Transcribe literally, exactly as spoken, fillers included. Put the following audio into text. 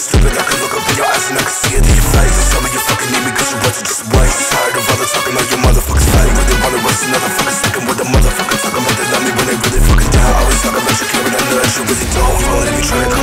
stupid, I can look up in your eyes and I can see it in your face. Tell me you fucking need me cause your words are just a waste. Tired of all the talking all your motherfuckers fake. Really wanna waste another fucking second with the motherfuckers talking about they love me when they really fucking don't. Always talking about you caring, I know that you really don't. You only be trying to